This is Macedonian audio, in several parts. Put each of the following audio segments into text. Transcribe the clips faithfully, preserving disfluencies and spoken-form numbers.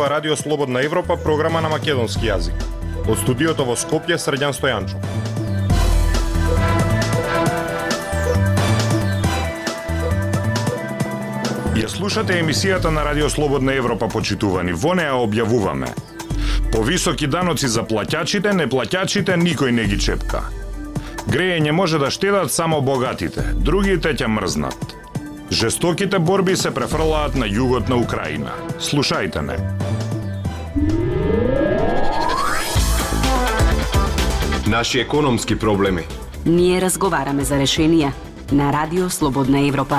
ова Радио Слободна Европа, програма на македонски јазик. Од студиото во Скопје, Срđan Стојанчов. Ја слушате емисијата на Радио Слободна Европа, почитувани. Во неа објавуваме: повисоки даноци за плаќачите, неплаќачите никој не ги чепка. Грејење може да штедат само богатите, другите ќе мрзнат. Жестоките борби се префрлаат на југот на Украина. Слушајте не. Наши економски проблеми. Ние разговараме за решенија на Радио Слободна Европа.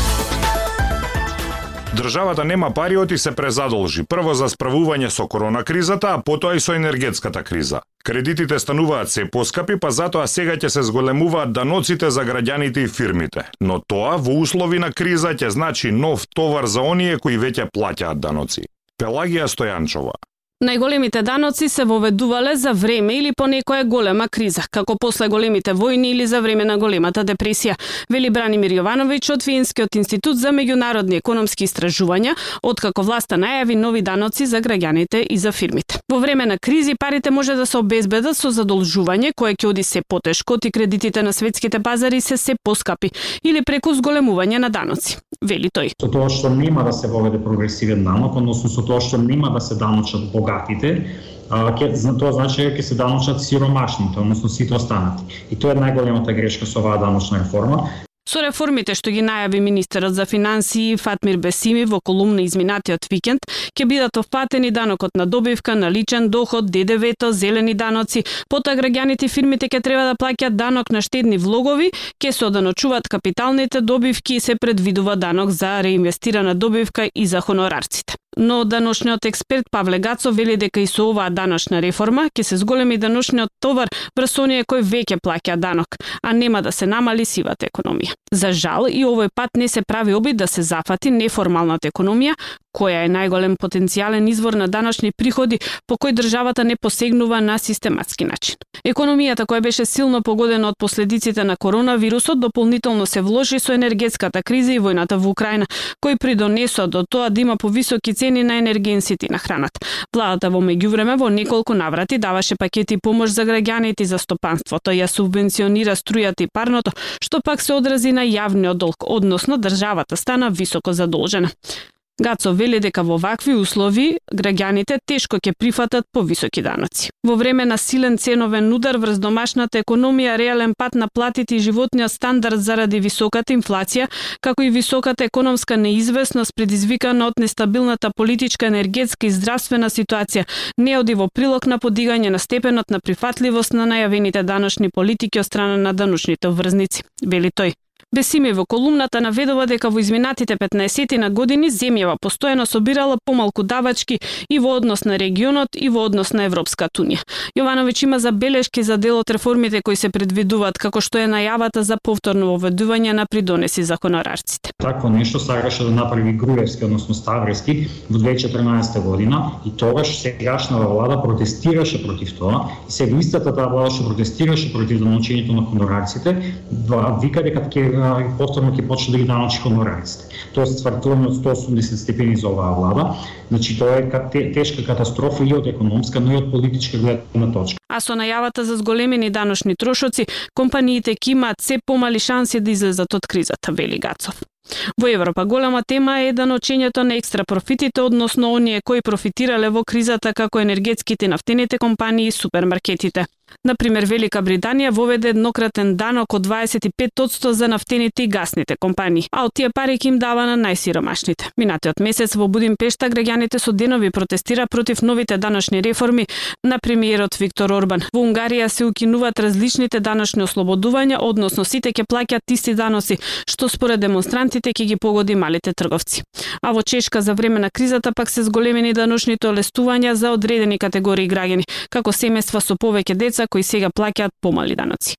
Државата нема пари, оти се презадолжи. Прво за справување со корона кризата, а потоа и со енергетската криза. Кредитите стануваат се поскапи, па затоа сега ќе се зголемуваат даноците за граѓаните и фирмите. Но тоа во услови на криза ќе значи нов товар за оние кои веќе плаќаат даноци. Пелагија Стојанчова. Најголемите даноци се воведувале за време или по некоја голема криза, како после големите војни или за време на големата депресија, вели Бранимир Јовановиќ од Виенскиот институт за меѓународни економски истражувања, откако власта најави нови даноци за граѓаните и за фирмите. Во време на кризи парите може да се обезбедат со задолжување кое ќе оди се потешко и кредитите на светските пазари се се поскапи или преку зголемување на даноци, вели тој. Со тоа што нема да се воведе прогресивен данок, односно со тоа што нема да се даночат богатите, а, ке, тоа значи дека ќе се даночат сиромашните, односно сите останати. И тоа е најголемата грешка со оваа даночна реформа. Со реформите што ги најави министерот за финансии Фатмир Бесими во колумна изминатиот викенд, ќе бидат опфатени данокот на добивка, на личен доход, Д Д В-то, зелени даноци, потоа граѓаните и фирмите ќе треба да плаќаат данок на штедни влогови, ќе се оданочуваат капиталните добивки и се предвидува данок за реинвестирана добивка и за хонорарците. Но даношниот експерт Павле Гацов вели дека и со оваа даношна реформа ќе се зголеми даношниот товар врз оние кои веќе плаќаат данок, а нема да се намали сивата економија. За жал, и овој пат не се прави обид да се зафати неформалната економија, која е најголем потенцијален извор на даночни приходи по кој државата не посегнува на систематски начин. Економијата која беше силно погодена од последиците на коронавирусот дополнително се вложи со енергетската криза и војната во Украина, кои придонесоа до тоа да има повисоки цени на енергенсите и на храната. Владата во меѓувреме во неколку наврати даваше пакети помош за граѓаните и за стопанството, ја субвенционира струјата и парното, што пак се одрази на јавниот долг, односно државата стана високо задолжена. Гацов вели дека во вакви услови граѓаните тешко ќе прифатат повисоки даноци. Во време на силен ценовен удар врз домашната економија, реален пат на платите и животниот стандард заради високата инфлација, како и високата економска неизвестност предизвикана од нестабилната политичка, енергетска и здравствена ситуација, не оди во прилог на подигање на степенот на прифатливост на најавените даночни политики од страна на даночните врзници, вели тој. Бесими во колумната наведува дека во изминатите петнаесет години земјава постојано собирала помалку давачки и во однос на регионот и во однос на Европската унија. Јовановиќ има забелешки за дел од реформите кои се предвидуваат, како што е најавата за повторно воведување на придонеси за хонорарците. Такво нешто сакаше да направи Груевски, односно Ставрески, во две илјади и четрнаесетта година, и тогаш сегашната влада протестираше против тоа, и сега истата таа влада што протестираше против даночењето на хонорарците, вика дека ќе повторно ќе почне да ги даночи хонорарците. Тоест ствартување од сто и осумдесет степени за оваа влада. Значи тоа е тешка катастрофа и од економска, но и од политичка гледна точка. А со најавата за зголемени даночни трошоци, компаниите ќе имаат се помали шанси да излезат од кризата, вели Гацов. Во Европа голема тема е даночењето на екстра профитите, односно оние кои профитирале во кризата, како енергетските и нафтените компании и супермаркетите. Например, Велика Британија воведе еднократен данок од дваесет и пет одсто за нафтените и гасните компании, а од тие пари ќе им дава на најсиромашните. Минатиот месец во Будимпешта граѓаните со денови протестира против новите даночни реформи на премиерот Виктор Орбан. Во Унгарија се укинуваат различните даночни ослободувања, односно сите ќе плаќаат исти даноци, што според демонстрантите ќе ги погоди малите трговци. А во Чешка за време на кризата пак се зголемени даночните олестувања за одредени категории граѓани, како семејства со повеќе деца кои сега плаќаат помали даноци.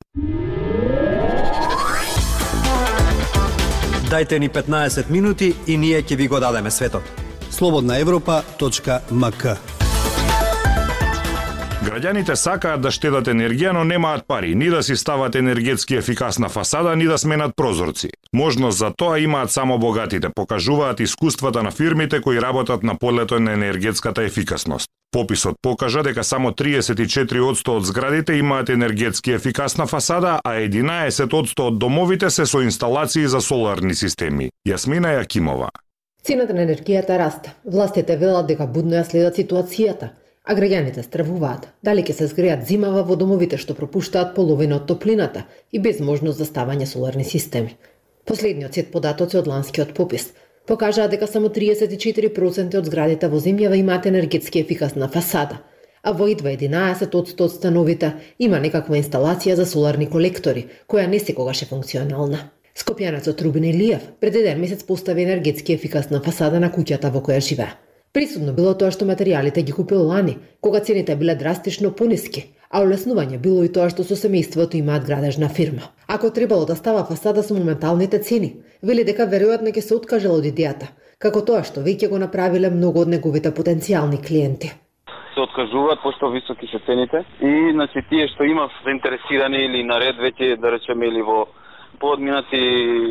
Дајте ни петнаесет минути и ние ќе ви го дадеме светот. слободна европа точка м к Граѓаните сакаат да штедат енергија, но немаат пари, ни да си стават енергетски ефикасна фасада, ни да сменат прозорци. Можност за тоа имаат само богатите, покажуваат искуствата на фирмите кои работат на полето на енергетската ефикасност. Пописот покажа дека само триесет и четири одсто од зградите имаат енергетски ефикасна фасада, а единаесет одсто од домовите се со инсталации за соларни системи. Јасмина Јакимова. Цената на енергијата расте. Властите велат дека будно ја следат ситуацијата, а граѓаните стравуваат дали ќе се згреат зимава во домовите што пропуштаат половина од топлината и без можност за ставање соларни системи. Последниот сет податоци од ланскиот попис покажаа дека само триесет и четири проценти од зградите во земјава имаат енергетски ефикасна фасада, а во едва единаесет одсто од становите има некаква инсталација за соларни колектори, која не секогаш е функционална. Скопјанецот Рубин Илиев пред еден месец постави енергетски ефикасна фасада на куќата во која живее. Присудно било тоа што материјалите ги купил лани, кога цените биле драстично пониски, а олеснување било и тоа што со семејството имаат градежна фирма. Ако требало да става фасада со моменталните цени, вели дека веројатно ќе се откажал од идејата, како тоа што веќе го направиле многу од неговите потенцијални клиенти. Се откажуваат пошто високи се цените и значи тие што има заинтересирани или наред веќе да речеме или во поодминати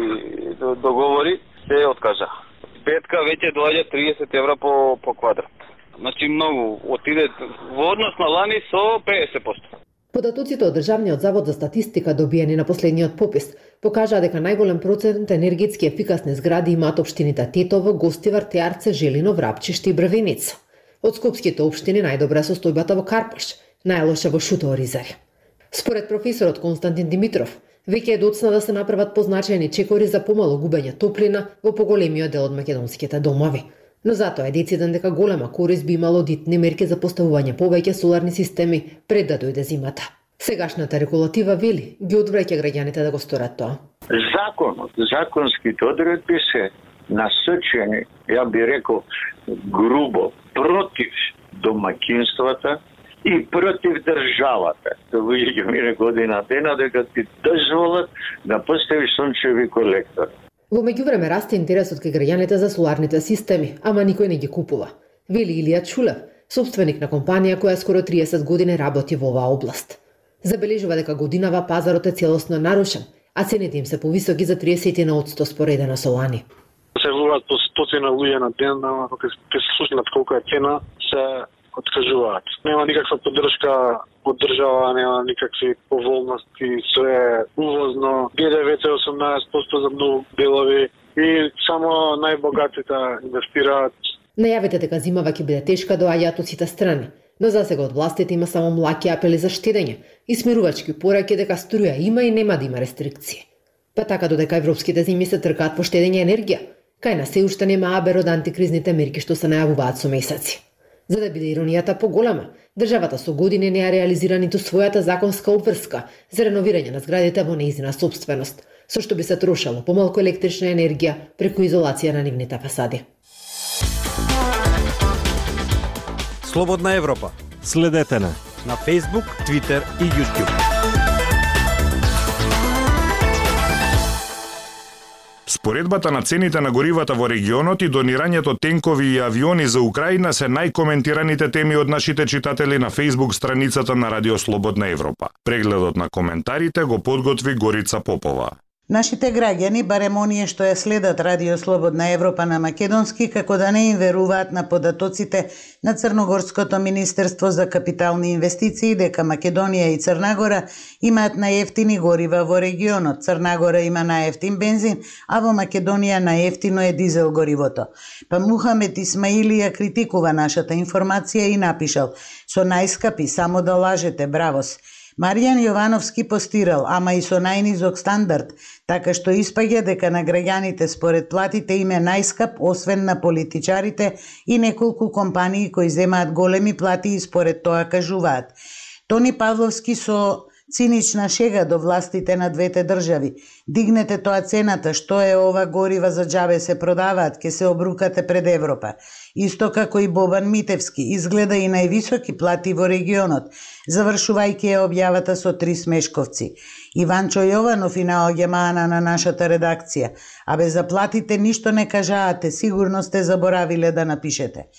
договори се откажа. Петка веќе доаѓа триесет евра по по квадрат. Значи многу отиде во однос на лани со педесет проценти. Податоците од Државниот завод за статистика добиени на последниот попис покажаа дека најголем процент енергетски ефикасни згради имаат општините Тетово, Гостивар, Теарце, Желино, Врапчиште и Бравеница. Од скопските општини најдобра е состојбата во Карпаш, најлоша во Шутово Ризари. Според професорот Константин Димитров, веќе е доцна да се направат позначајни чекори за помало губење топлина во поголемиот дел од македонските домови. Но затоа е дециден дека голема корист би имало дитни мерки за поставување повеќе соларни системи пред да дојде зимата. Сегашната регулатива вели ги одвраќа граѓаните да го сторат тоа. Законот, законските одредби се насочени, ја би рекол, грубо против домаќинствата и против државата. Тоа ќе мине година дена дека ти дозволат да поставиш сончеви колектори. Во меѓувреме расте интересот кај граѓаните за соларните системи, ама никој не ги купува. Вели Илија Чулев, собственик на компанија која скоро триесет години работи во оваа област. Забележува дека годинава пазарот е целосно нарушен, а цените им се повисоки за триесет на одсто споредено со лани. Се влуваат по стоцина луѓе на ден, ама кога се слушнат колку е цена, се откажуваат. Нема никаква поддршка од држава, нема никакви поволности, све е увозно, Д Д В-то е осумнаесет проценти за многу делови и само најбогатите инвестираат. Најавите дека зимава ќе биде тешка доаѓаат од сите страни, но за сега од властите има само млаки апели за штедење и смирувачки пораки дека струја има и нема да има рестрикции. Па така додека европските земји се тркаат по штедење енергија, кај нас се уште нема абер од антикризните мерки што се најавуваат со месеци. За да биде иронијата поголема, државата со години не ја реализира ниту својата законска обврска за реновирање на зградите во нејзина собственост, со што би се трошало помалку електрична енергија преку изолација на нивните фасади. Слободна Европа. Следете на на Facebook, Twitter и YouTube. Споредбата на цените на горивата во регионот и донирањето тенкови и авиони за Украина се најкоментираните теми од нашите читатели на Facebook страницата на Радио Слободна Европа. Прегледот на коментарите го подготви Горица Попова. Нашите граѓани, барем оние што ја следат Радио Слободна Европа на македонски, како да не им веруваат на податоците на Црногорското Министерство за капитални инвестиции, дека Македонија и Црна Гора имаат најефтини горива во регионот. Црна Гора има најефтин бензин, а во Македонија најефтино е дизел горивото. Па Мухамед Исмаили ја критикува нашата информација и напишал: "Со најскапи само да лажете, бравос." Маријан Јовановски постирал, ама и со најнизок стандард, така што испаѓа дека на граѓаните според платите им е најскап, освен на политичарите и неколку компании кои земаат големи плати и според тоа кажуваат. Тони Павловски со цинична шега до властите на двете држави: "Дигнете тоа цената, што е ова горива за џабе се продаваат, ке се обрукате пред Европа." Исто како и Бобан Митевски, изгледа и највисоки плати во регионот, завршувајќи ја објавата со три смешковци. Иванчо Јованов и наоѓа мана на нашата редакција: "Абе за платите ништо не кажаате, сигурно сте заборавиле да напишете."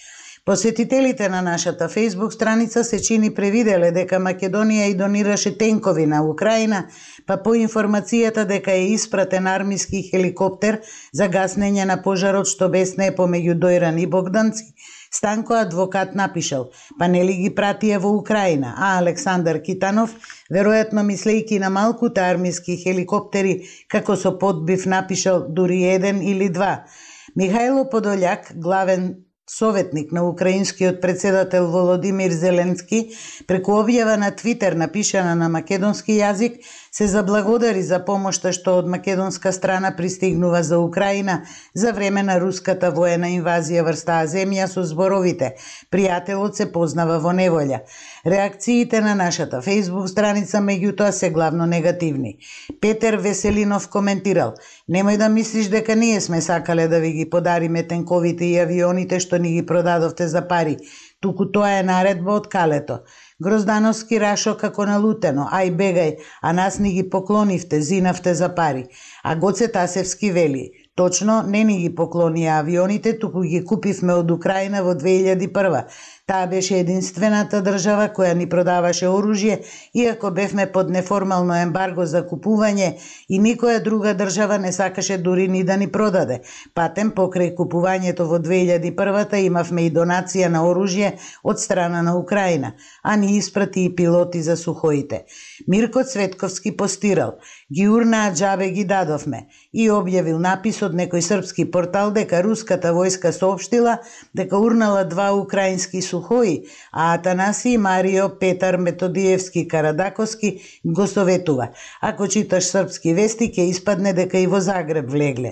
Посетителите на нашата Facebook страница се чини превиделе дека Македонија и донираше тенкови на Украина, па по информацијата дека е испратен армиски хеликоптер за гаснење на пожарот што бесне помеѓу Дојран и Богданци, Станко адвокат напишал, па нели ги пратија во Украина, а Александар Китанов, веројатно мислејки на малкута армиски хеликоптери, како со подбив напишал дури еден или два. Михајло Подољак, главен советник на украинскиот председател Володимир Зеленски, преку објава на Твитер напишана на македонски јазик, се заблагодари за помошта што од македонска страна пристигнува за Украина за време на руската воена инвазија врз таа земја со зборовите «Пријателот се познава во неволја». Реакциите на нашата Facebook страница меѓутоа се главно негативни. Петер Веселинов коментирал: «Немој да мислиш дека ние сме сакале да ви ги подариме тенковите и авионите што ни ги продадовте за пари, туку тоа е наредба од Калето. Гроздановски рашо како налутено, ај бегај, а нас ни ги поклонивте, зинавте за пари». А Гоце Тасевски вели: «Точно, не ни ги поклонија авионите, туку ги купивме од Украина во две илјади и прва. Таа беше единствената држава која ни продаваше оружје, иако бевме под неформално ембарго за купување и никоја друга држава не сакаше дури ни да ни продаде. Патем, покрај купувањето во две илјади и прва имавме и донација на оружје од страна на Украина, а ни испрати и пилоти за сухоите». Мирко Цветковски постирал: «Ги урнаа џабе ги дадовме», и објавил напис од некој српски портал дека руската војска соопштила дека урнала два украински сухои, а Атанаси Марио Петар Методиевски Карадаковски го советува: «Ако читаш српски вести, ќе испадне дека и во Загреб влегле».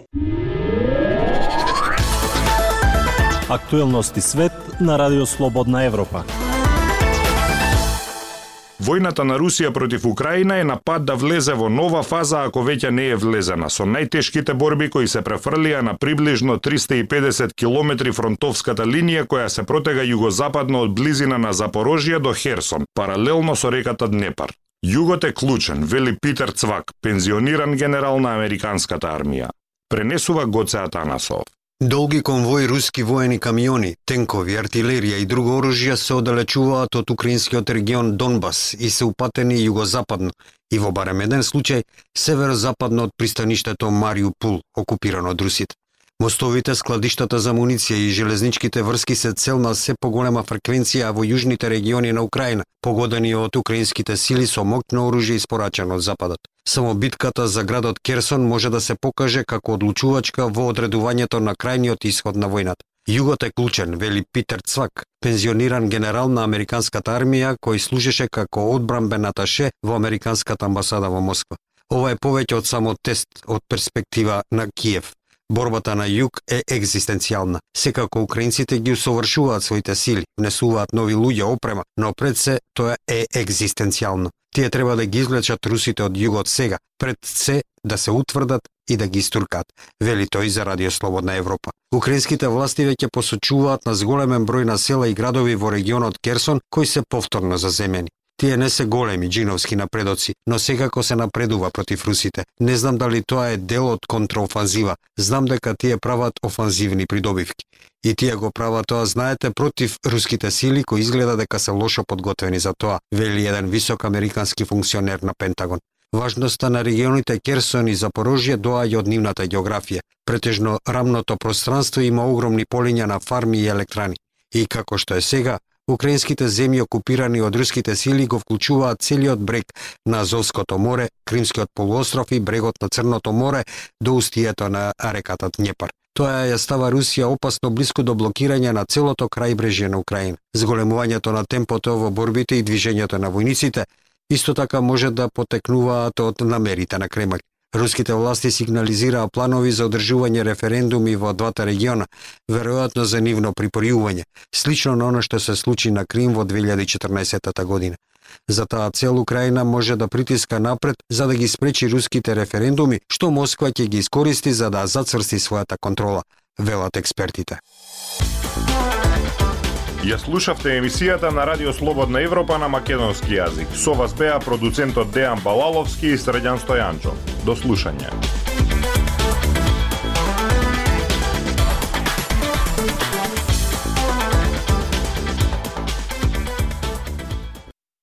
Актуелности свет на Радио Слободна Европа. Војната на Русија против Украина е на пат да влезе во нова фаза, ако веќе не е влезена, со најтешките борби кои се префрлија на приближно триста и педесет километри фронтовската линија која се протега југозападно од близина на Запорожје до Херсон, паралелно со реката Днепар. Југот е клучен, вели Питер Цвак, пензиониран генерал на американската армија. Пренесува Гоце Атанасов. Долги конвои руски воени камиони, тенкови, артилерија и друго оружје се оддалечуваат од украинскиот регион Донбас и се упатени југозападно и во барем еден случај северозападно од пристаништето Мариупол, окупирано од русите. Мостовите, складиштата за муниција и железничките врски се цел на се поголема фреквенција во јужните региони на Украина, погодени од украинските сили со моќно оружје испорачано од западот. Само битката за градот Керсон може да се покаже како одлучувачка во одредувањето на крајниот исход на војната. Југот е клучен, вели Питер Цвак, пензиониран генерал на американската армија кој служеше како одбранбен аташе во американската амбасада во Москва. Ова е повеќе од само тест од перспектива на Киев. Борбата на југ е екзистенцијална. Секако украинците ги усовршуваат своите сили, внесуваат нови луѓе, опрема, но пред се тоа е екзистенцијално. Тие треба да ги извлечат русите од југот сега, пред се да се утврдат и да ги истуркаат, вели тој за Радио Слободна Европа. Украинските власти веќе посочуваат на зголемен број на села и градови во регионот Керсон кои се повторно заземени. Тие не се големи джиновски напредоци, но секако се напредува против русите. Не знам дали тоа е дел од контраофанзива. Знам дека тие прават офанзивни придобивки. И тие го прават тоа, знаете, против руските сили кои изгледа дека се лошо подготвени за тоа, вели еден висок американски функционер на Пентагон. Важноста на регионите Керсон и Запорожје доаѓа од нивната географија. Претежно рамното пространство има огромни полиња на фарми и електрани. И како што е сега, украинските земји окупирани од руските сили го вклучуваат целиот брег на Азовското море, Кримскиот полуостров и брегот на Црното море до устието на реката Днепар. Тоа ја става Русија опасно близко до блокирање на целото крајбрежје на Украина. Зголемувањето на темпото во борбите и движењето на војниците исто така може да потекнуваат од намерите на Кремљ. Руските власти сигнализираа планови за одржување референдуми во двата региона, веројатно за нивно припојување, слично на оно што се случи на Крим во две илјади и четрнаесетта година. За таа цел Украина може да притиска напред за да ги спречи руските референдуми, што Москва ќе ги искористи за да зацрсти својата контрола, велат експертите. Ја слушавте емисијата на Радио Слободна Европа на македонски јазик. Со вас беа продуцентот Дејан Балаловски и Средјан Стојанчо. До слушање.